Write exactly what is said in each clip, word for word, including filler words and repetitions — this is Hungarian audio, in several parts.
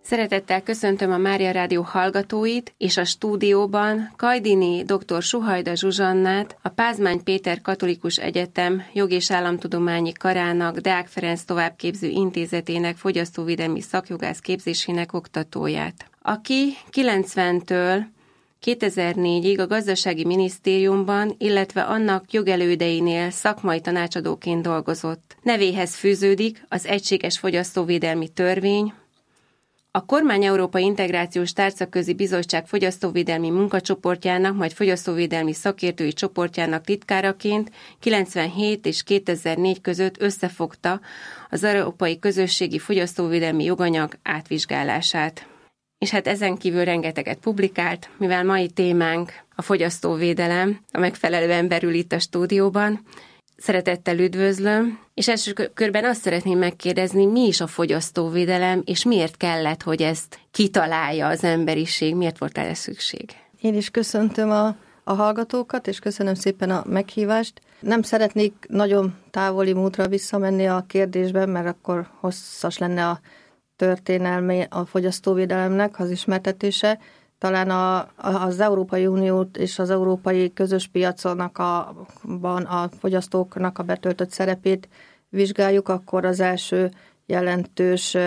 Szeretettel köszöntöm a Mária Rádió hallgatóit, és a stúdióban Kajdini dr. Suhajda Zsuzsannát, a Pázmány Péter Katolikus Egyetem Jog- és Államtudományi Karának, Deák Ferenc Továbbképző Intézetének fogyasztóvédelmi szakjogász képzésének oktatóját, aki kilencventől kétezer-négyig a Gazdasági Minisztériumban, illetve annak jogelődeinél szakmai tanácsadóként dolgozott. Nevéhez fűződik az Egységes Fogyasztóvédelmi Törvény, a Kormány Európai Integrációs Tárcaközi Bizottság fogyasztóvédelmi munkacsoportjának, majd fogyasztóvédelmi szakértői csoportjának titkáraként kilencvenhét és kétezer-négy között összefogta az Európai Közösségi Fogyasztóvédelmi Joganyag átvizsgálását. És hát ezen kívül rengeteget publikált, mivel mai témánk a fogyasztóvédelem, a megfelelő emberül itt a stúdióban. Szeretettel üdvözlöm, és első körben azt szeretném megkérdezni, mi is a fogyasztóvédelem, és miért kellett, hogy ezt kitalálja az emberiség, miért volt erre szükség? Én is köszöntöm a, a hallgatókat, és köszönöm szépen a meghívást. Nem szeretnék nagyon távoli múltra visszamenni a kérdésben, mert akkor hosszas lenne a történelme a fogyasztóvédelemnek az ismertetése. Talán a, az Európai Uniót és az európai közös piaconnak a, a fogyasztóknak a betöltött szerepét vizsgáljuk, akkor az első jelentős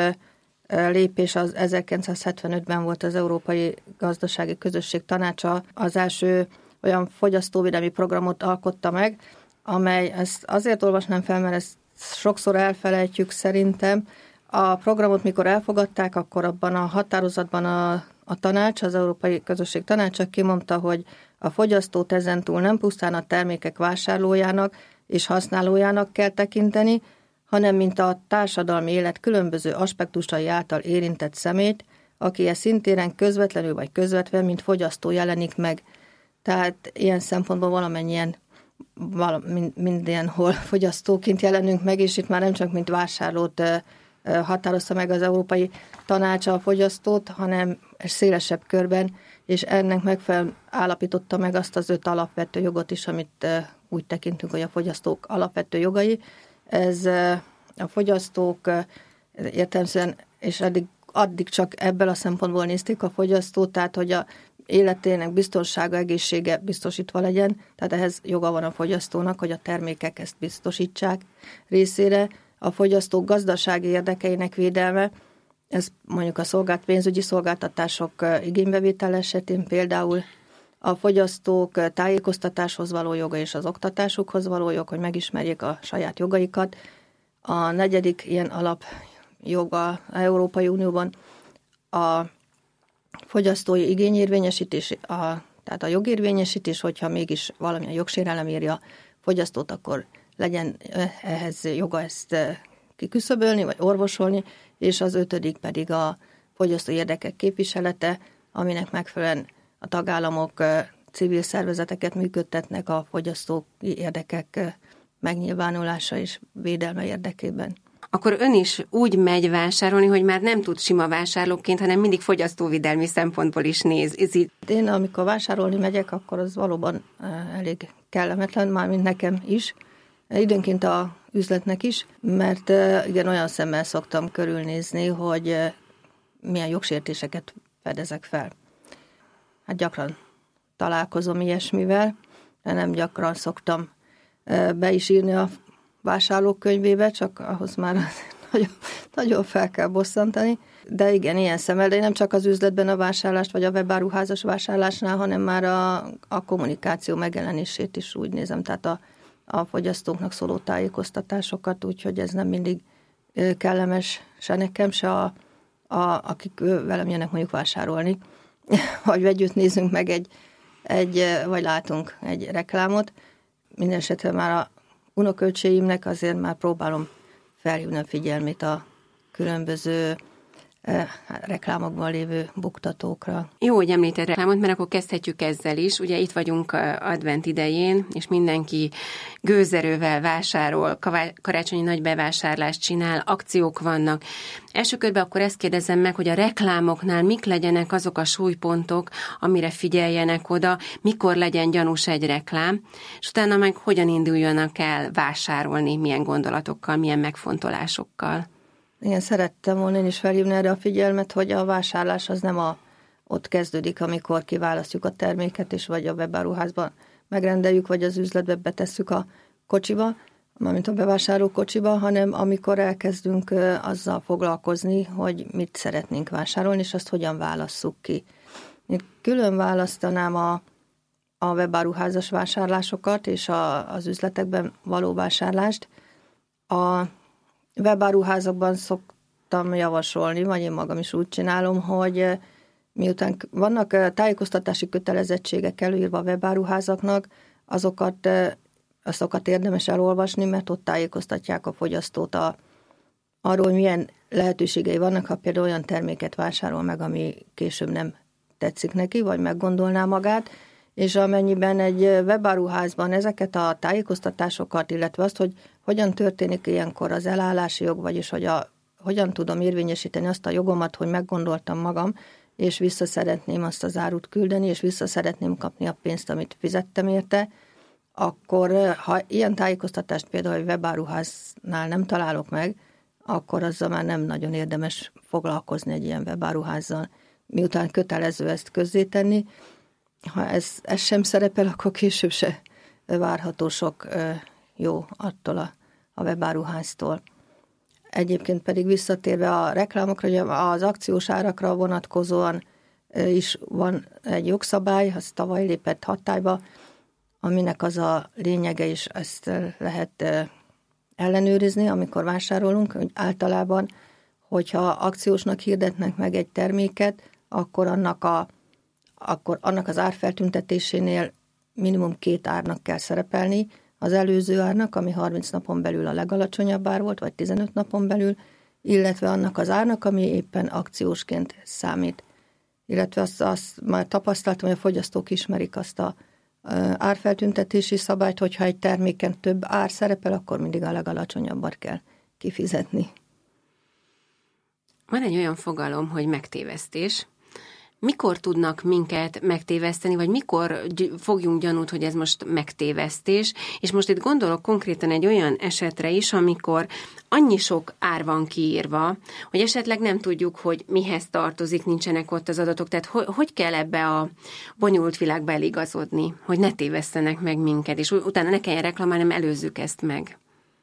lépés az ezerkilencszázhetvenötben volt az Európai Gazdasági Közösség Tanácsa. Az első olyan fogyasztóvédelmi programot alkotta meg, amely, ezt azért olvasnám fel, mert ezt sokszor elfelejtjük szerintem. A programot mikor elfogadták, akkor abban a határozatban a A tanács, az Európai Közösség Tanácsa kimondta, hogy a fogyasztót ezentúl nem pusztán a termékek vásárlójának és használójának kell tekinteni, hanem mint a társadalmi élet különböző aspektusai által érintett szemét, aki e szintéren közvetlenül vagy közvetve, mint fogyasztó jelenik meg. Tehát ilyen szempontból valamennyien mindenhol fogyasztóként jelenünk meg, és itt már nem csak mint vásárlót határozta meg az Európai Tanács a fogyasztót, hanem szélesebb körben, és ennek megfelelően állapította meg azt az öt alapvető jogot is, amit úgy tekintünk, hogy a fogyasztók alapvető jogai. Ez a fogyasztók értelemszerűen, és addig, addig csak ebből a szempontból nézték a fogyasztót, tehát hogy a életének biztonsága, egészsége biztosítva legyen, tehát ehhez joga van a fogyasztónak, hogy a termékek ezt biztosítsák részére. A fogyasztók gazdasági érdekeinek védelme, ez mondjuk a szolgált, pénzügyi szolgáltatások igénybevétel esetén például a fogyasztók tájékoztatáshoz való joga és az oktatásukhoz való jog, hogy megismerjék a saját jogaikat. A negyedik ilyen alapjoga az Európai Unióban a fogyasztói igényérvényesítés, a, tehát a jogérvényesítés, hogyha mégis valamilyen jogsérelem éri a fogyasztót, akkor legyen ehhez joga ezt kiküszöbölni, vagy orvosolni, és az ötödik pedig a fogyasztói érdekek képviselete, aminek megfelelően a tagállamok civil szervezeteket működtetnek a fogyasztói érdekek megnyilvánulása és védelme érdekében. Akkor ön is úgy megy vásárolni, hogy már nem tud sima vásárlóként, hanem mindig fogyasztóvédelmi szempontból is néz. Én amikor vásárolni megyek, akkor az valóban elég kellemetlen, mármint nekem is, időnként a üzletnek is, mert igen, olyan szemmel szoktam körülnézni, hogy milyen jogsértéseket fedezek fel. Hát gyakran találkozom ilyesmivel, de nem gyakran szoktam be is írni a vásárlók könyvébe, csak ahhoz már nagyon, nagyon fel kell bosszantani. De igen, ilyen szemmel, de nem csak az üzletben a vásárlást, vagy a webáruházas vásárlásnál, hanem már a, a kommunikáció megjelenését is úgy nézem, tehát a a fogyasztóknak szóló tájékoztatásokat, úgyhogy ez nem mindig kellemes se nekem, se a, a, akik velem jönnek mondjuk vásárolni, vagy együtt nézzünk meg egy, egy, vagy látunk egy reklámot. Mindenesetre már a unokölcseimnek azért már próbálom felhívni a figyelmét a különböző reklámokban lévő buktatókra. Jó, hogy említett reklámot, mert akkor kezdhetjük ezzel is. Ugye itt vagyunk advent idején, és mindenki gőzerővel vásárol, karácsonyi nagy bevásárlást csinál, akciók vannak. Első körben akkor ezt kérdezem meg, hogy a reklámoknál mik legyenek azok a súlypontok, amire figyeljenek oda, mikor legyen gyanús egy reklám, és utána meg hogyan induljanak el vásárolni, milyen gondolatokkal, milyen megfontolásokkal. Igen, szerettem volna én is felhívni erre a figyelmet, hogy a vásárlás az nem a, ott kezdődik, amikor kiválasztjuk a terméket, és vagy a webáruházban megrendeljük, vagy az üzletbe betesszük a kocsiba, mármint a bevásárló kocsiba, hanem amikor elkezdünk azzal foglalkozni, hogy mit szeretnénk vásárolni, és azt hogyan válasszuk ki. Én külön választanám a, a webáruházas vásárlásokat és a, az üzletekben való vásárlást. A webáruházakban szoktam javasolni, vagy én magam is úgy csinálom, hogy miután vannak tájékoztatási kötelezettségek előírva a webáruházaknak, azokat, azokat érdemes elolvasni, mert ott tájékoztatják a fogyasztót a, arról, hogy milyen lehetőségei vannak, ha például olyan terméket vásárol meg, ami később nem tetszik neki, vagy meggondolná magát, és amennyiben egy webáruházban ezeket a tájékoztatásokat, illetve azt, hogy hogyan történik ilyenkor az elállási jog, vagyis hogy a, hogyan tudom érvényesíteni azt a jogomat, hogy meggondoltam magam, és vissza szeretném azt az árut küldeni, és vissza szeretném kapni a pénzt, amit fizettem érte, akkor ha ilyen tájékoztatást például egy webáruháznál nem találok meg, akkor azzal már nem nagyon érdemes foglalkozni egy ilyen webáruházzal, miután kötelező ezt közzétenni. Ha ez, ez sem szerepel, akkor később se várható sok jó attól a, a webáruháztól. Egyébként pedig visszatérve a reklámokra, az akciós árakra vonatkozóan is van egy jogszabály, az tavaly lépett hatályba, aminek az a lényege is, ezt lehet ellenőrizni, amikor vásárolunk, hogy általában, hogyha akciósnak hirdetnek meg egy terméket, akkor annak, a, akkor annak az árfeltüntetésénél minimum két árnak kell szerepelni, az előző árnak, ami harminc napon belül a legalacsonyabb ár volt, vagy tizenöt napon belül, illetve annak az árnak, ami éppen akciósként számít. Illetve azt, azt már tapasztaltam, hogy a fogyasztók ismerik azt a árfeltüntetési szabályt, hogyha egy terméken több ár szerepel, akkor mindig a legalacsonyabbat kell kifizetni. Van egy olyan fogalom, hogy megtévesztés. Mikor tudnak minket megtéveszteni, vagy mikor fogjunk gyanút, hogy ez most megtévesztés? És most itt gondolok konkrétan egy olyan esetre is, amikor annyi sok ár van kiírva, hogy esetleg nem tudjuk, hogy mihez tartozik, nincsenek ott az adatok. Tehát hogy, hogy kell ebbe a bonyolult világba eligazodni, hogy ne tévesztenek meg minket, és utána ne kelljen reklamálni, hanem előzzük ezt meg.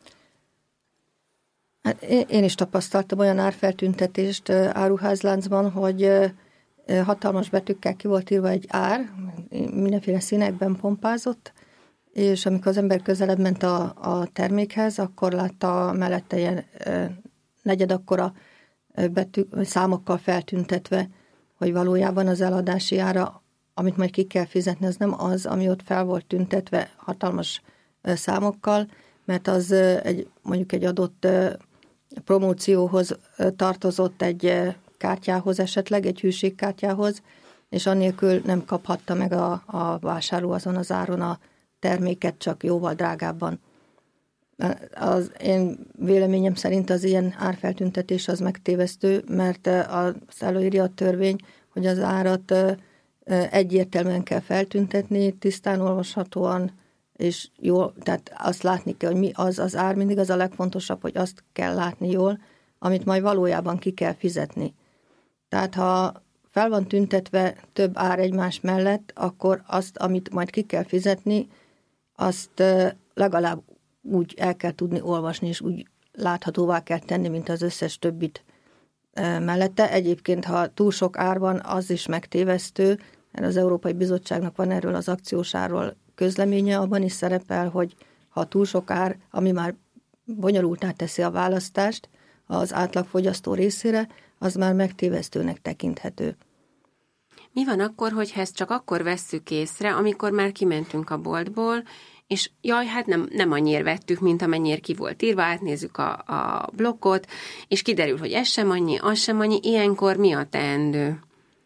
Hát én is tapasztaltam olyan árfeltüntetést áruházláncban, hogy hatalmas betűkkel ki volt írva egy ár, mindenféle színekben pompázott, és amikor az ember közelebb ment a, a termékhez, akkor látta mellette ilyen negyed akkora betű, számokkal feltüntetve, hogy valójában az eladási ára, amit majd ki kell fizetni, az nem az, ami ott fel volt tüntetve hatalmas számokkal, mert az egy, mondjuk egy adott promócióhoz tartozott egy kártyához esetleg, egy hűségkártyához, és annélkül nem kaphatta meg a, a vásárló azon az áron a terméket, csak jóval drágábban. Az én véleményem szerint az ilyen árfeltüntetés az megtévesztő, mert az előírja a törvény, hogy az árat egyértelműen kell feltüntetni, tisztán olvashatóan, és jól, tehát azt látni kell, hogy mi az az ár, mindig az a legfontosabb, hogy azt kell látni jól, amit majd valójában ki kell fizetni. Tehát ha fel van tüntetve több ár egymás mellett, akkor azt, amit majd ki kell fizetni, azt legalább úgy el kell tudni olvasni, és úgy láthatóvá kell tenni, mint az összes többit mellette. Egyébként, ha túl sok ár van, az is megtévesztő, mert az Európai Bizottságnak van erről az akciós árról közleménye, abban is szerepel, hogy ha túl sok ár, ami már bonyolultá teszi a választást az átlagfogyasztó részére, az már megtévesztőnek tekinthető. Mi van akkor, hogyha ezt csak akkor vesszük észre, amikor már kimentünk a boltból, és jaj, hát nem, nem annyira vettük, mint amennyire ki volt írva, átnézzük a, a blokkot, és kiderül, hogy ez sem annyi, az sem annyi, ilyenkor mi a teendő?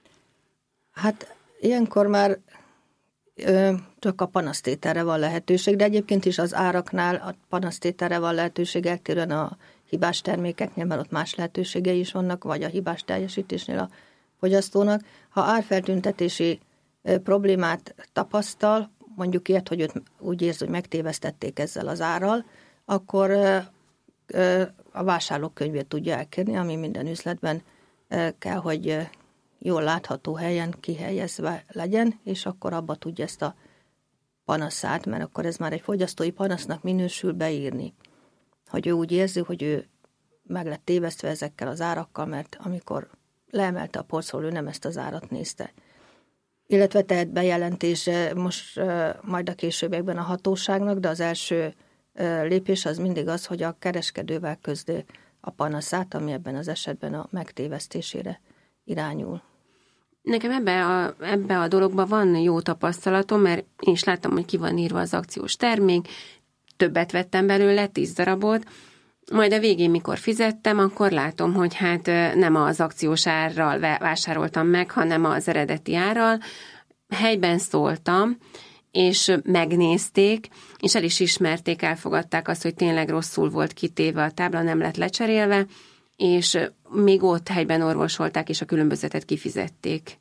Hát ilyenkor már ö, csak a panasztételre van lehetőség, de egyébként is az áraknál a panasztételre van lehetőség, eltérően a hibás termékeknél, mert ott más lehetőségei is vannak, vagy a hibás teljesítésnél a fogyasztónak. Ha árfeltüntetési ö, problémát tapasztal, mondjuk ilyet, hogy őt úgy érzi, hogy megtévesztették ezzel az árral, akkor a vásárlókönyvét tudja elkérni, ami minden üzletben kell, hogy jól látható helyen kihelyezve legyen, és akkor abba tudja ezt a panaszát, mert akkor ez már egy fogyasztói panasznak minősül, beírni. Hogy ő úgy érzi, hogy ő meg lett tévesztve ezekkel az árakkal, mert amikor leemelte a polcról, ő nem ezt az árat nézte. Illetve tehet bejelentés most majd a későbbiekben a hatóságnak, de az első lépés az mindig az, hogy a kereskedővel közdi a panaszát, ami ebben az esetben a megtévesztésére irányul. Nekem ebbe a, ebbe a dologban van jó tapasztalatom, mert én is láttam, hogy ki van írva az akciós termék, többet vettem belőle, tíz darabot, majd a végén, mikor fizettem, akkor látom, hogy hát nem az akciós árral vásároltam meg, hanem az eredeti árral. Helyben szóltam, és megnézték, és el is ismerték, elfogadták azt, hogy tényleg rosszul volt kitéve a tábla, nem lett lecserélve, és még ott helyben orvosolták, és a különbözetet kifizették.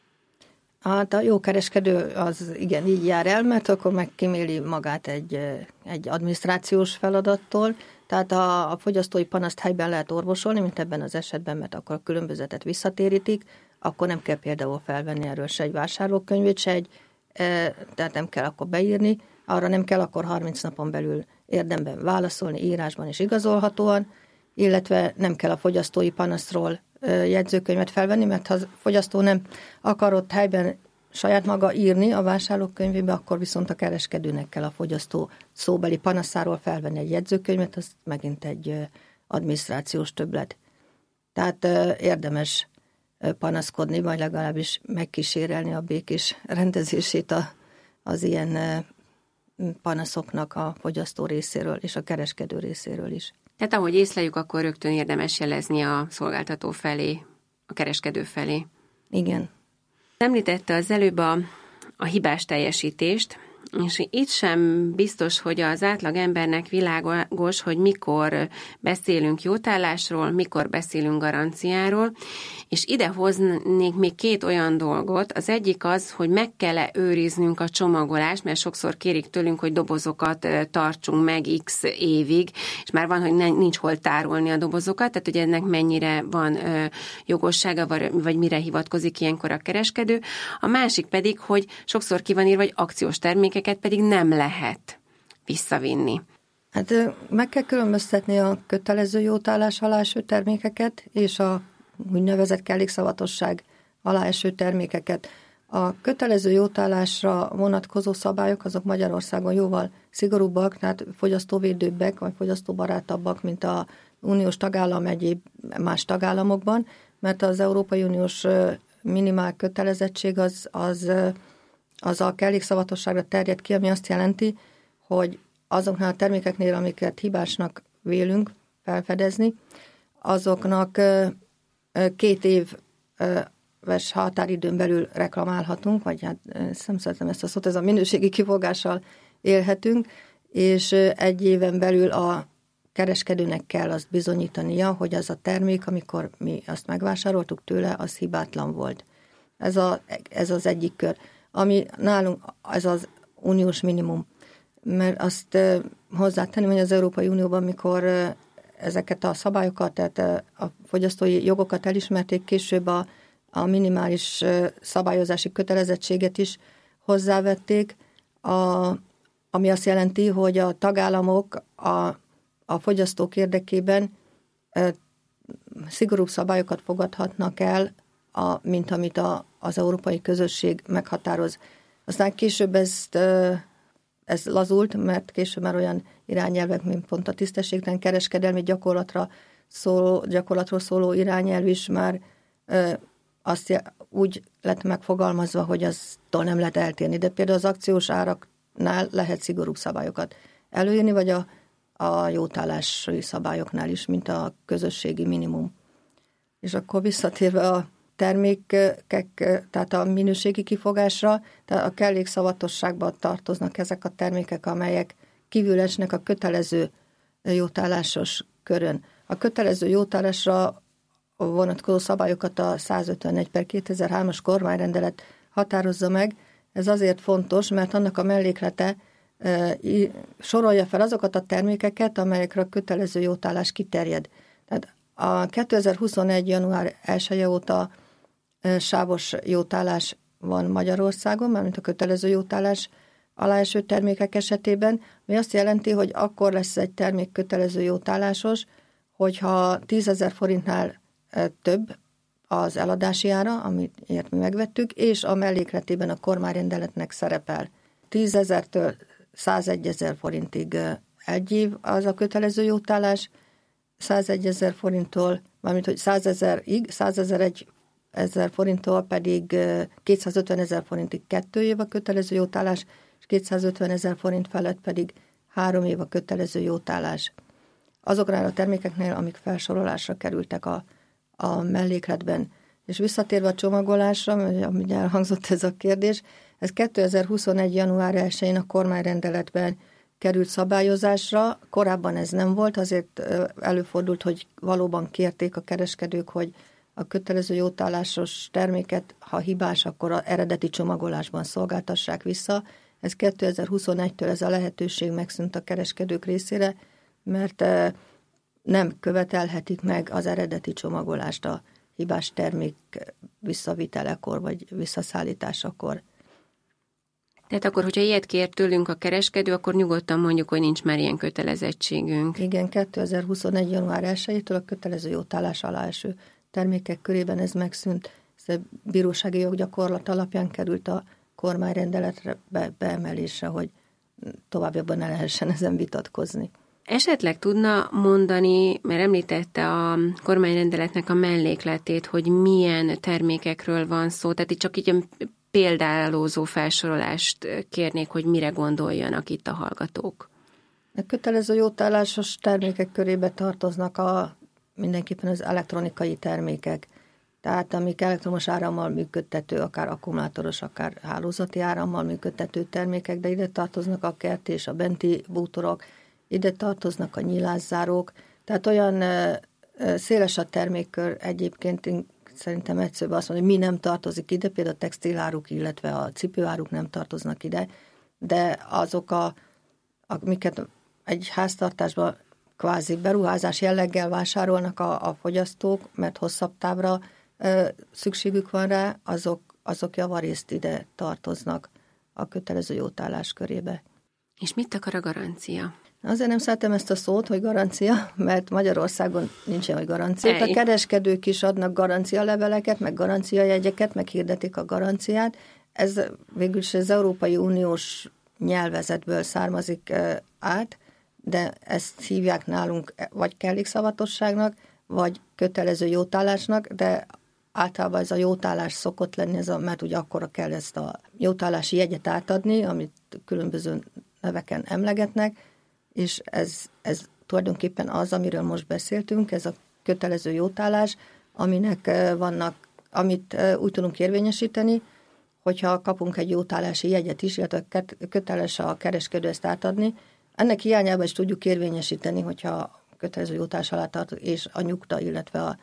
Hát a jó kereskedő az igen így jár el, mert akkor megkíméli magát egy, egy adminisztrációs feladattól, tehát a, a fogyasztói panaszt helyben lehet orvosolni, mint ebben az esetben, mert akkor a különbözetet visszatérítik, akkor nem kell például felvenni erről se egy vásárlókönyvét, se egy, e, tehát nem kell akkor beírni, arra nem kell akkor harminc napon belül érdemben válaszolni, írásban és igazolhatóan, illetve nem kell a fogyasztói panaszról jegyzőkönyvet felvenni, mert ha a fogyasztó nem akarott helyben saját maga írni a vásárlókönyvébe, akkor viszont a kereskedőnek kell a fogyasztó szóbeli panaszáról felvenni egy jegyzőkönyvet, az megint egy adminisztrációs többlet. Tehát érdemes panaszkodni, vagy legalábbis megkísérelni a békés rendezését a, az ilyen panaszoknak a fogyasztó részéről és a kereskedő részéről is. Tehát ahogy észleljük, akkor rögtön érdemes jelezni a szolgáltató felé, a kereskedő felé. Igen. Említette az előbb a, a hibás teljesítést, és itt sem biztos, hogy az átlag embernek világos, hogy mikor beszélünk jótállásról, mikor beszélünk garanciáról, és ide hoznék még két olyan dolgot. Az egyik az, hogy meg kell-e őriznünk a csomagolást, mert sokszor kérik tőlünk, hogy dobozokat tartsunk meg x évig, és már van, hogy nincs hol tárolni a dobozokat, tehát hogy ennek mennyire van jogossága, vagy mire hivatkozik ilyenkor a kereskedő. A másik pedig, hogy sokszor ki van írva, hogy akciós termékeket pedig nem lehet visszavinni. Hát meg kell különböztetni a kötelező jótállás alá eső termékeket és a úgynevezett kellékszavatosság alá eső termékeket. A kötelező jótállásra vonatkozó szabályok azok Magyarországon jóval szigorúbbak, tehát fogyasztóvédőbbek, vagy fogyasztóbarátabbak, mint az uniós tagállam egyéb más tagállamokban, mert az Európai Uniós minimál kötelezettség az, az, az a kellékszavatosságra terjed ki, ami azt jelenti, hogy azoknál a termékeknél, amiket hibásnak vélünk felfedezni, azoknak két éves határidőn belül reklamálhatunk, vagy hát nem szeretem ezt a szót, ez a minőségi kifogással élhetünk, és egy éven belül a kereskedőnek kell azt bizonyítania, hogy az a termék, amikor mi azt megvásároltuk tőle, az hibátlan volt. Ez, a, ez az egyik kör. Ami nálunk, ez az uniós minimum. Mert azt hozzátenni, hogy az Európai Unióban, mikor ezeket a szabályokat, tehát a fogyasztói jogokat elismerték, később a, a minimális szabályozási kötelezettséget is hozzávették, a, ami azt jelenti, hogy a tagállamok a, a fogyasztók érdekében e, szigorúbb szabályokat fogadhatnak el, a, mint amit a, az európai közösség meghatároz. Aztán később ezt e, ez lazult, mert később már olyan irányelvek, mint pont a tisztességtelen kereskedelmi gyakorlatra szóló, gyakorlatról szóló irányelv is már ö, azt úgy lett megfogalmazva, hogy aztól nem lehet eltérni. De például az akciós áraknál lehet szigorúbb szabályokat előírni, vagy a, a jótállási szabályoknál is, mint a közösségi minimum. És akkor visszatérve a termékek, tehát a minőségi kifogásra, tehát a kellékszavatosságban tartoznak ezek a termékek, amelyek kívül esnek a kötelező jótállásos körön. A kötelező jótállásra vonatkozó szabályokat a százötvenegy per kétezer-hármas kormányrendelet határozza meg. Ez azért fontos, mert annak a melléklete sorolja fel azokat a termékeket, amelyekre a kötelező jótállás kiterjed. Tehát a kétezer-huszonegy. január elseje óta sávos jótállás van Magyarországon, mármint a kötelező jótállás alá eső termékek esetében, ami azt jelenti, hogy akkor lesz egy termék kötelező jótállásos, hogyha tízezer forintnál több az eladási ára, amit mi megvettük, és a mellékletében a kormányrendeletnek szerepel. tízezertől százegyezer forintig egy év az a kötelező jótállás, százegyezer forinttól, mármint hogy százezerig, százezer forinttól pedig kétszázötvenezer forintig kettő év a kötelező jótállás, és kétszázötvenezer forint felett pedig három év a kötelező jótállás. Azoknál a termékeknél, amik felsorolásra kerültek a, a mellékletben. És visszatérve a csomagolásra, amit elhangzott ez a kérdés, ez kétezer-huszonegy. január elsején a kormányrendeletben került szabályozásra, korábban ez nem volt, azért előfordult, hogy valóban kérték a kereskedők, hogy a kötelező jótállásos terméket, ha hibás, akkor az eredeti csomagolásban szolgáltassák vissza. Ez kétezer-huszonegytől ez a lehetőség megszűnt a kereskedők részére, mert nem követelhetik meg az eredeti csomagolást a hibás termék visszavitelekor vagy visszaszállításakor. Tehát akkor, hogyha ilyet kér tőlünk a kereskedő, akkor nyugodtan mondjuk, hogy nincs már ilyen kötelezettségünk. Igen, kétezer-huszonegy. január elsejétől a kötelező jótállás alá eső termékek körében ez megszűnt. Ez a bírósági joggyakorlat alapján került a kormányrendeletre be, beemelésre, hogy továbbiakban ne lehessen ezen vitatkozni. Esetleg tudna mondani, mert említette a kormányrendeletnek a mellékletét, hogy milyen termékekről van szó, tehát itt csak így példálózó felsorolást kérnék, hogy mire gondoljanak itt a hallgatók. A kötelező jótállásos termékek körébe tartoznak a, mindenképpen az elektronikai termékek, tehát amik elektromos árammal működtető, akár akkumulátoros, akár hálózati árammal működtető termékek, de ide tartoznak a kert és a benti bútorok, ide tartoznak a nyilászárók, tehát olyan széles a termékkör egyébként, én szerintem egyszerűbb azt mondani, hogy mi nem tartozik ide, például a textiláruk, illetve a cipőáruk nem tartoznak ide, de azok, a, amiket egy háztartásban kvázi beruházás jelleggel vásárolnak a, a fogyasztók, mert hosszabb távra ö, szükségük van rá, azok, azok javarészt ide tartoznak a kötelező jótállás körébe. És mit akar a garancia? Azért nem szeretem ezt a szót, hogy garancia, mert Magyarországon nincsen, hogy garancia. A kereskedők is adnak garancialeveleket, meg garanciajegyeket, meg hirdetik a garanciát. Ez végülis az Európai Uniós nyelvezetből származik át, de ezt hívják nálunk vagy kellékszavatosságnak, vagy kötelező jótállásnak, de általában ez a jótállás szokott lenni, ez a, mert ugye akkora kell ezt a jótállási jegyet átadni, amit különböző neveken emlegetnek, és ez, ez tulajdonképpen az, amiről most beszéltünk, ez a kötelező jótállás, aminek vannak, amit úgy tudunk érvényesíteni, hogyha kapunk egy jótállási jegyet is, illetve köteles a kereskedő ezt átadni, ennek hiányában is tudjuk érvényesíteni, hogyha kötelező jótállás alá tartunk, és a nyugta, illetve a,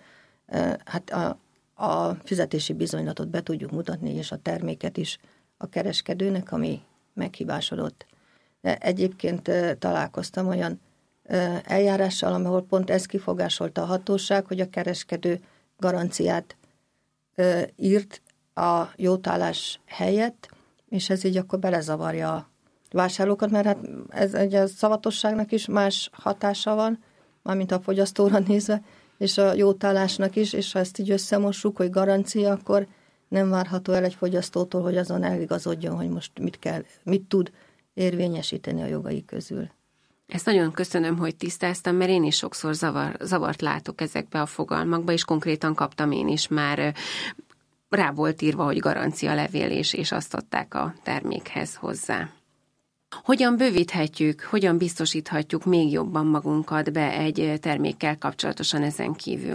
hát a, a fizetési bizonylatot be tudjuk mutatni, és a terméket is a kereskedőnek, ami meghibásodott. De egyébként találkoztam olyan eljárással, ahol pont ez kifogásolta a hatóság, hogy a kereskedő garanciát írt a jótállás helyett, és ez így akkor belezavarja a vásárlókat, mert hát ez egy a szavatosságnak is más hatása van, mármint a fogyasztóra nézve, és a jótállásnak is, és ha ezt így összemossuk, hogy garancia, akkor nem várható el egy fogyasztótól, hogy azon eligazodjon, hogy most mit kell, mit tud érvényesíteni a jogai közül. Ezt nagyon köszönöm, hogy tisztáztam, mert én is sokszor zavar, zavart látok ezekbe a fogalmakba, és konkrétan kaptam én is már, rá volt írva, hogy garancia levél, és, és azt adták a termékhez hozzá. Hogyan bővíthetjük, hogyan biztosíthatjuk még jobban magunkat be egy termékkel kapcsolatosan ezen kívül?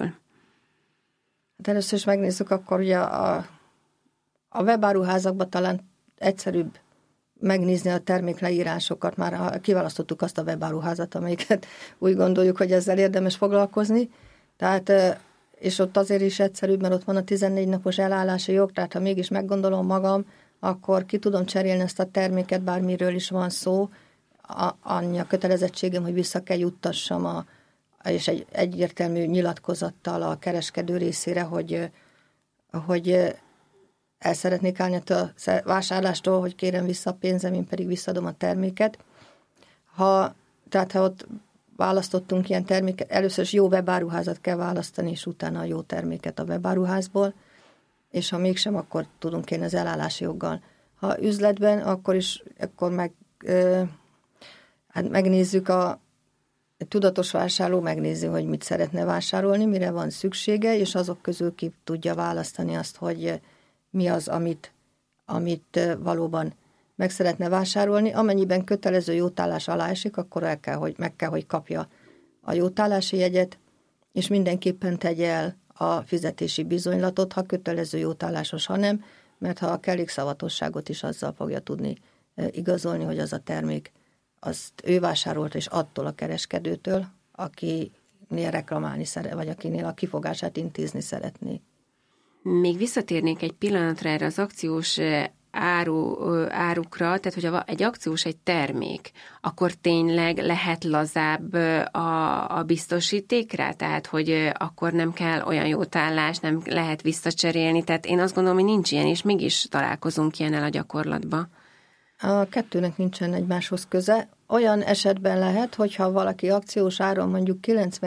Hát először is megnézzük, akkor ugye a, a webáruházakban talán egyszerűbb megnézni a termékleírásokat, már kiválasztottuk azt a webáruházat, amelyiket úgy gondoljuk, hogy ezzel érdemes foglalkozni. Tehát, és ott azért is egyszerűbb, mert ott van a tizennégy napos elállási jog, tehát ha mégis meggondolom magam, akkor ki tudom cserélni ezt a terméket, bármiről is van szó, a, annyi a kötelezettségem, hogy vissza kell juttassam a, és egy egyértelmű nyilatkozattal a kereskedő részére, hogy, hogy el szeretnék állni a vásárlástól, hogy kérem vissza a pénzem, én pedig visszadom a terméket. Ha, tehát ha ott választottunk ilyen terméket, először is jó webáruházat kell választani, és utána a jó terméket a webáruházból, és ha mégsem, akkor tudunk kérni az elállási joggal. Ha üzletben, akkor is akkor meg, ö, hát megnézzük a tudatos vásárló, megnézi, hogy mit szeretne vásárolni, mire van szüksége, és azok közül ki tudja választani azt, hogy mi az, amit, amit valóban meg szeretne vásárolni. Amennyiben kötelező jótállás alá esik, akkor el kell, hogy, meg kell, hogy kapja a jótállási jegyet, és mindenképpen tegye el a fizetési bizonylatot, ha kötelező jótállásos, ha nem, mert ha a kellékszavatosságot is azzal fogja tudni igazolni, hogy az a termék, azt ő vásárolt, és attól a kereskedőtől, akinél reklamálni szeret, vagy akinél a kifogását intézni szeretné. Még visszatérnék egy pillanatra erre az akciós áru, árukra, tehát hogyha egy akciós egy termék, akkor tényleg lehet lazább a, a biztosítékra? Tehát, hogy akkor nem kell olyan jótállás, nem lehet visszacserélni, tehát én azt gondolom, hogy nincs ilyen, és mégis találkozunk ilyennel a gyakorlatban. A kettőnek nincsen egymáshoz köze. Olyan esetben lehet, hogyha valaki akciós áron mondjuk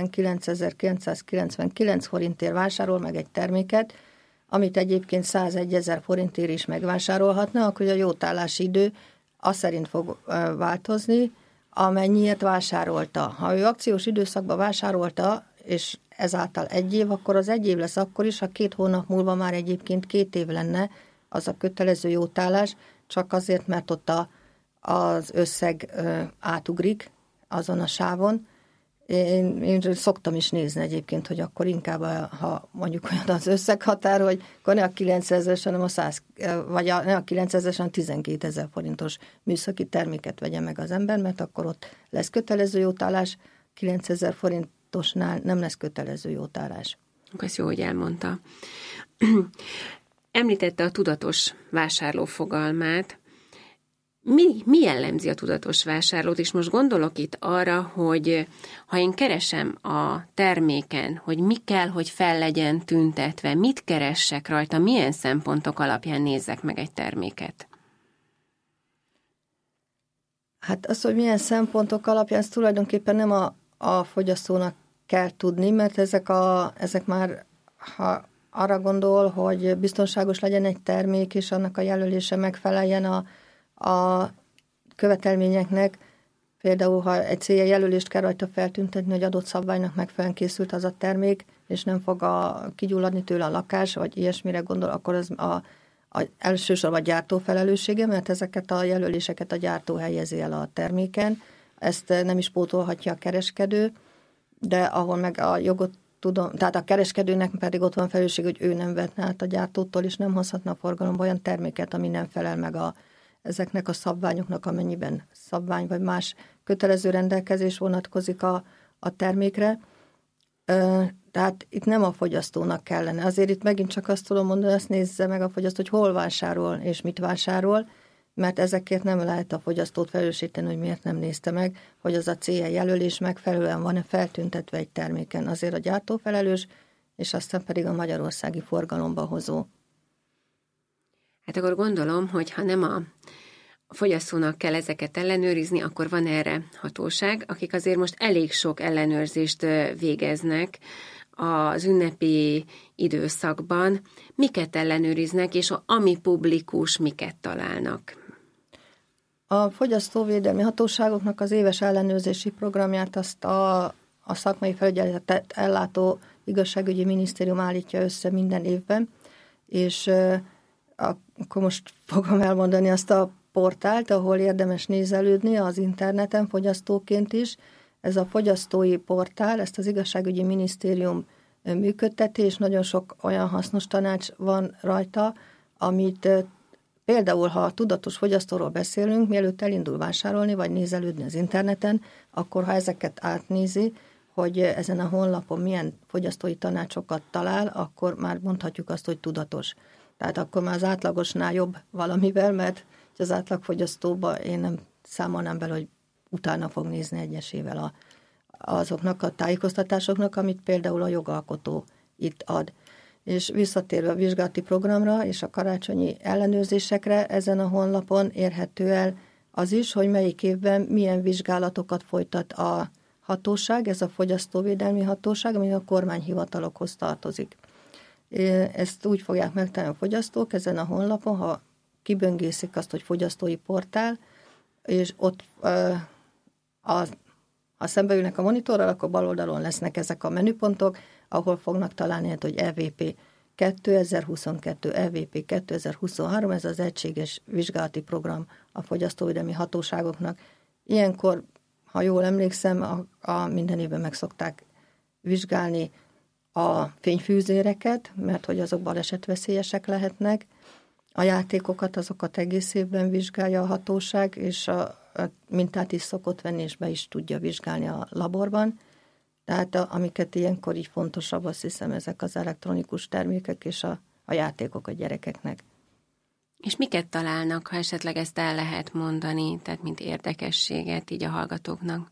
kilencvenkilencezer-kilencszázkilencvenkilenc forintért vásárol meg egy terméket, amit egyébként százegyezer forintért is megvásárolhatna, akkor a jótállási idő az szerint fog változni, amennyiért vásárolta. Ha ő akciós időszakban vásárolta, és ezáltal egy év, akkor az egy év lesz akkor is, ha két hónap múlva már egyébként két év lenne az a kötelező jótállás, csak azért, mert ott a, az összeg ö, átugrik azon a sávon. Én, én szoktam is nézni egyébként, hogy akkor inkább, ha mondjuk olyan az összeghatár, hogy akkor ne a kilencezer, hanem a száz, vagy a, ne a kilencezer, hanem tizenkétezer forintos műszaki terméket vegye meg az ember, mert akkor ott lesz kötelező jótállás, kilencezer forintosnál nem lesz kötelező jótállás. Ezt jó, hogy elmondta. Említette a tudatos vásárló fogalmát. Mi, mi jellemzi a tudatos vásárlót? És most gondolok itt arra, hogy ha én keresem a terméken, hogy mi kell, hogy fel legyen tüntetve, mit keressek rajta, milyen szempontok alapján nézzek meg egy terméket? Hát az, hogy milyen szempontok alapján, ez tulajdonképpen nem a, a fogyasztónak kell tudni, mert ezek, a, ezek már, ha arra gondol, hogy biztonságos legyen egy termék, és annak a jelölése megfeleljen a, a követelményeknek. Például, ha egy célja jelölést kell rajta feltüntetni, hogy adott szabványnak megfelelően készült az a termék, és nem fog a, kigyulladni tőle a lakás, vagy ilyesmire gondol, akkor az a, a elsősorban a gyártó felelőssége, mert ezeket a jelöléseket a gyártó helyezi el a terméken. Ezt nem is pótolhatja a kereskedő, de ahol meg a jogot tudom, tehát a kereskedőnek pedig ott van felelősség, hogy ő nem vetne át a gyártótól, és nem hozhatna a forgalomba olyan terméket, ami nem felel meg a, ezeknek a szabványoknak, amennyiben szabvány vagy más kötelező rendelkezés vonatkozik a, a termékre. Ö, tehát itt nem a fogyasztónak kellene. Azért itt megint csak azt tudom mondani, azt nézze meg a fogyasztó, hogy hol vásárol és mit vásárol, mert ezekért nem lehet a fogyasztót felelősíteni, hogy miért nem nézte meg, hogy az a cé e jelölés megfelelően van-e feltüntetve egy terméken. Azért a gyártó felelős, és aztán pedig a magyarországi forgalomba hozó. Hát akkor gondolom, hogy ha nem a fogyasztónak kell ezeket ellenőrizni, akkor van erre hatóság, akik azért most elég sok ellenőrzést végeznek az ünnepi időszakban. Miket ellenőriznek, és ami publikus, miket találnak? A fogyasztóvédelmi hatóságoknak az éves ellenőrzési programját azt a, a szakmai felügyeletet ellátó igazságügyi minisztérium állítja össze minden évben, és akkor most fogom elmondani azt a portált, ahol érdemes nézelődni az interneten fogyasztóként is. Ez a fogyasztói portál, ezt az igazságügyi minisztérium működteti, és nagyon sok olyan hasznos tanács van rajta, amit például, ha tudatos fogyasztóról beszélünk, mielőtt elindul vásárolni, vagy nézelődni az interneten, akkor ha ezeket átnézi, hogy ezen a honlapon milyen fogyasztói tanácsokat talál, akkor már mondhatjuk azt, hogy tudatos. Tehát akkor már az átlagosnál jobb valamivel, mert az átlagfogyasztóban én nem számolnám bele, hogy utána fog nézni egyesével a, azoknak a tájékoztatásoknak, amit például a jogalkotó itt ad. És visszatérve a vizsgálati programra és a karácsonyi ellenőrzésekre, ezen a honlapon érhető el az is, hogy melyik évben milyen vizsgálatokat folytat a hatóság, ez a fogyasztóvédelmi hatóság, ami a kormányhivatalokhoz tartozik. Ezt úgy fogják megtalálni a fogyasztók ezen a honlapon, ha kiböngészik azt, hogy fogyasztói portál, és ott a, ha szembeülnek a monitorral, akkor bal oldalon lesznek ezek a menüpontok, ahol fognak találni, hogy E V P kétezer-huszonkettő, E V P kétezer-huszonhárom, ez az egységes vizsgálati program a fogyasztóvédelmi hatóságoknak. Ilyenkor, ha jól emlékszem, a, a minden évben meg szokták vizsgálni a fényfűzéreket, mert hogy azok balesetveszélyesek lehetnek. A játékokat, azokat egész évben vizsgálja a hatóság, és a, a mintát is szokott venni, és be is tudja vizsgálni a laborban. Tehát a, amiket ilyenkor így fontosabb, azt hiszem, ezek az elektronikus termékek és a, a játékok a gyerekeknek. És miket találnak, ha esetleg ezt el lehet mondani, tehát mint érdekességet így a hallgatóknak?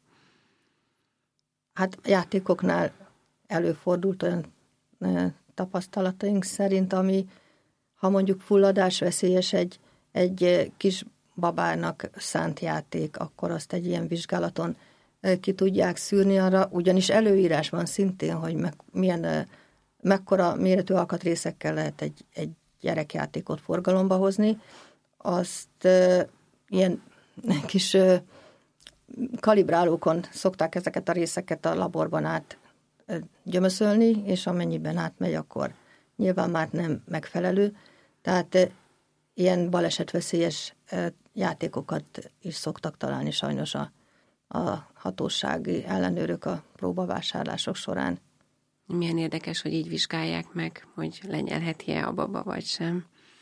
Hát a játékoknál előfordult olyan e, tapasztalataink szerint, ami, ha mondjuk fulladásveszélyes egy, egy kis babának szánt játék, akkor azt egy ilyen vizsgálaton e, ki tudják szűrni arra, ugyanis előírás van szintén, hogy meg, milyen, e, mekkora méretű alkatrészekkel lehet egy, egy gyerekjátékot forgalomba hozni. Azt e, ilyen kis e, kalibrálókon szokták ezeket a részeket a laborban át gyömöszölni, és amennyiben átmegy, akkor nyilván már nem megfelelő. Tehát ilyen balesetveszélyes játékokat is szoktak találni sajnos a, a hatósági ellenőrök a próbavásárlások során. Milyen érdekes, hogy így vizsgálják meg, hogy lenyelheti-e a baba, vagy sem.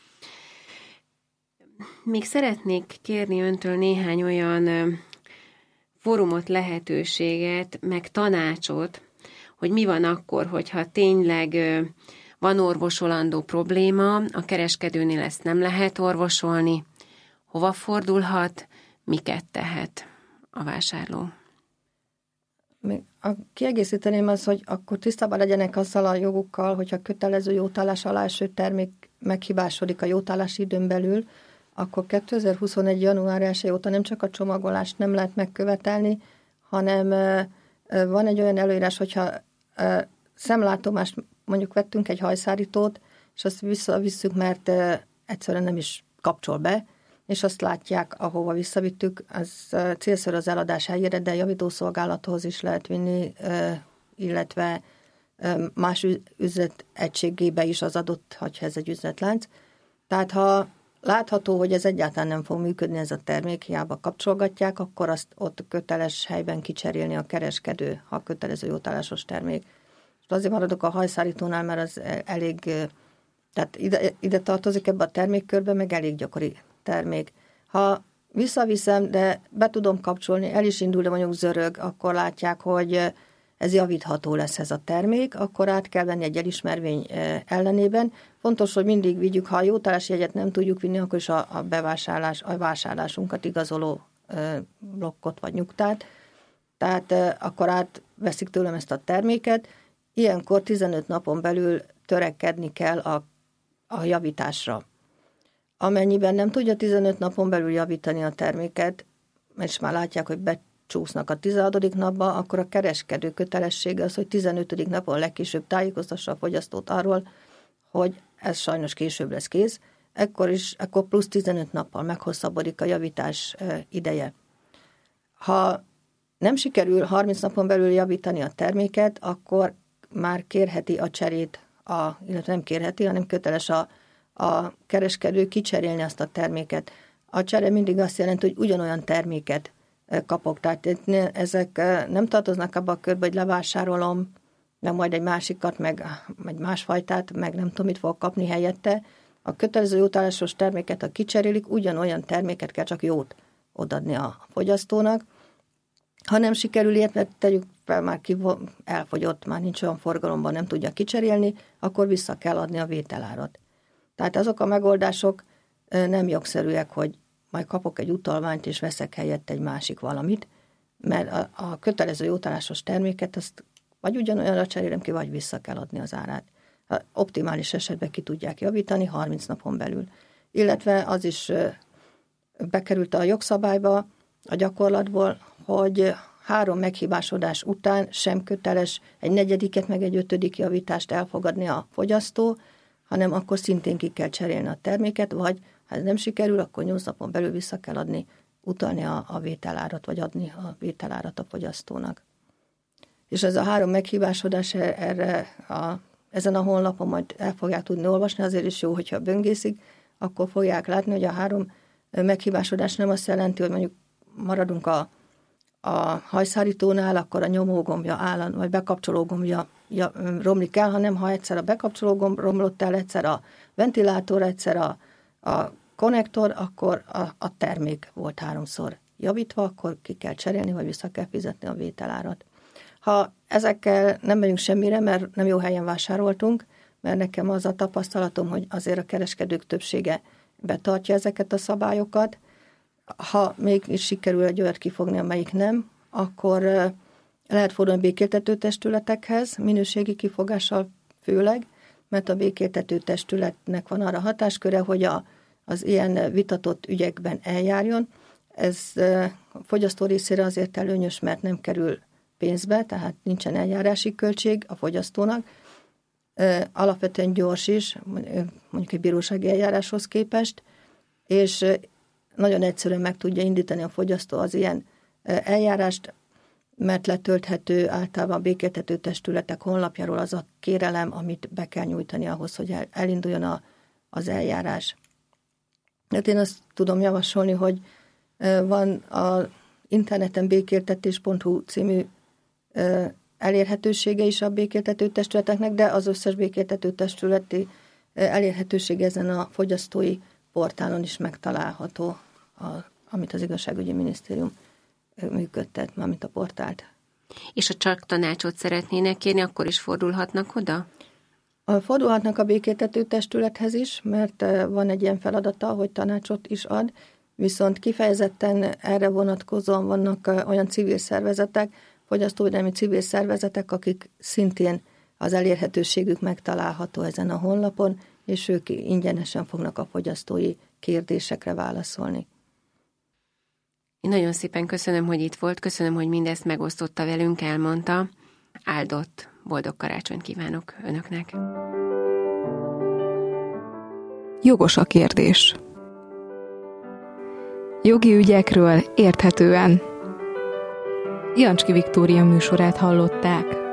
Még szeretnék kérni öntől néhány olyan fórumot, lehetőséget, meg tanácsot, hogy mi van akkor, hogyha tényleg van orvosolandó probléma, a kereskedőnél ezt nem lehet orvosolni, hova fordulhat, miket tehet a vásárló? A kiegészíteném az, hogy akkor tisztában legyenek azzal a jogukkal, hogyha kötelező jótállás alá eső termék meghibásodik a jótállási időn belül, akkor kétezer-huszonegy. január elseje óta nem csak a csomagolást nem lehet megkövetelni, hanem van egy olyan előírás, hogyha szemlátomást, mondjuk vettünk egy hajszárítót, és azt visszavisszük, mert egyszerűen nem is kapcsol be, és azt látják, ahova visszavittük, az célszerű az eladás helyére, de javítószolgálathoz is lehet vinni, illetve más üzlet egységébe is az adott, hogyha ez egy üzletlánc. Tehát ha látható, hogy ez egyáltalán nem fog működni ez a termék, hiába kapcsolgatják, akkor azt ott köteles helyben kicserélni a kereskedő, ha kötelező jótállásos termék. És azért maradok a hajszárítónál, mert az elég, tehát ide, ide tartozik ebbe a termékkörbe, meg elég gyakori termék. Ha visszaviszem, de be tudom kapcsolni, el is indul, de mondjuk zörög, akkor látják, hogy ez javítható lesz ez a termék, akkor át kell venni egy elismervény ellenében. Fontos, hogy mindig vigyük, ha a jótállási jegyet nem tudjuk vinni, akkor is a, a bevásárlás, a vásárlásunkat igazoló blokkot vagy nyugtát. Tehát akkor átveszik tőlem ezt a terméket. Ilyenkor tizenöt napon belül törekedni kell a, a javításra. Amennyiben nem tudja tizenöt napon belül javítani a terméket, és már látják, hogy becsúsznak a tizenhatodik napba, akkor a kereskedő kötelessége az, hogy tizenötödik napon legkésőbb tájékoztassa a fogyasztót arról, hogy ez sajnos később lesz kész, ekkor is, akkor plusz tizenöt nappal meghosszabbodik a javítás ideje. Ha nem sikerül harminc napon belül javítani a terméket, akkor már kérheti a cserét, a, illetve nem kérheti, hanem köteles a, a kereskedő kicserélni azt a terméket. A csere mindig azt jelenti, hogy ugyanolyan terméket kapok. Tehát ezek nem tartoznak abba a körbe, hogy levásárolom, meg majd egy másikat, meg egy másfajtát, meg nem tudom, mit fogok kapni helyette. A kötelező jótállásos terméket, ha kicserélik, ugyanolyan terméket kell, csak jót odaadni a fogyasztónak. Ha nem sikerül ilyet, mert tegyük fel, már ki elfogyott, már nincs olyan forgalomban, nem tudja kicserélni, akkor vissza kell adni a vételárat. Tehát azok a megoldások nem jogszerűek, hogy majd kapok egy utalványt, és veszek helyett egy másik valamit. mert a, a kötelező jótállásos terméket azt vagy ugyanolyanra cserélem ki, vagy vissza kell adni az árát. A optimális esetben ki tudják javítani harminc napon belül. Illetve az is bekerült a jogszabályba, a gyakorlatból, hogy három meghibásodás után sem köteles egy negyediket, meg egy ötödik javítást elfogadni a fogyasztó, hanem akkor szintén ki kell cserélni a terméket, vagy ha ez nem sikerül, akkor nyolc napon belül vissza kell adni, utalni a, a vételárat, vagy adni a vételárat a fogyasztónak. És ez a három meghibásodás erre a, ezen a honlapon majd el fogják tudni olvasni, azért is jó, hogyha böngészik, akkor fogják látni, hogy a három meghibásodás nem azt jelenti, hogy mondjuk maradunk a, a hajszárítónál, akkor a nyomógombja állan, vagy bekapcsológombja ja, romlik el, hanem ha egyszer a bekapcsológomb romlott el, egyszer a ventilátor, egyszer a, a konnektor, akkor a, a termék volt háromszor javítva, akkor ki kell cserélni, vagy vissza kell fizetni a vételárat. Ha ezekkel nem megyünk semmire, mert nem jó helyen vásároltunk, mert nekem az a tapasztalatom, hogy azért a kereskedők többsége betartja ezeket a szabályokat. Ha még is sikerül egy olyat kifogni, amelyik nem, akkor lehet fordulni békéltető testületekhez, minőségi kifogással főleg, mert a békéltető testületnek van arra hatásköre, hogy a, az ilyen vitatott ügyekben eljárjon. Ez a fogyasztó részére azért előnyös, mert nem kerül pénzbe, tehát nincsen eljárási költség a fogyasztónak. Alapvetően gyors is, mondjuk egy bírósági eljáráshoz képest, és nagyon egyszerűen meg tudja indítani a fogyasztó az ilyen eljárást, mert letölthető általában a békéltető testületek honlapjáról az a kérelem, amit be kell nyújtani ahhoz, hogy elinduljon a, az eljárás. Hát én azt tudom javasolni, hogy van az interneten békéltetés pont hu című elérhetősége is a békéltető testületeknek, de az összes békéltető testületi elérhetősége ezen a fogyasztói portálon is megtalálható, a, amit az Igazságügyi Minisztérium működtet, mármint a portált. És ha csak tanácsot szeretnének kérni, akkor is fordulhatnak oda? Fordulhatnak a békéltető testülethez is, mert van egy ilyen feladata, hogy tanácsot is ad, viszont kifejezetten erre vonatkozóan vannak olyan civil szervezetek, fogyasztóvédelmi civil szervezetek, akik szintén az elérhetőségük megtalálható ezen a honlapon, és ők ingyenesen fognak a fogyasztói kérdésekre válaszolni. Én nagyon szépen köszönöm, hogy itt volt, köszönöm, hogy mindezt megosztotta velünk, elmondta. Áldott, boldog karácsonyt kívánok önöknek. Jogos a kérdés. Jogi ügyekről érthetően. Jancski Viktória műsorát hallották.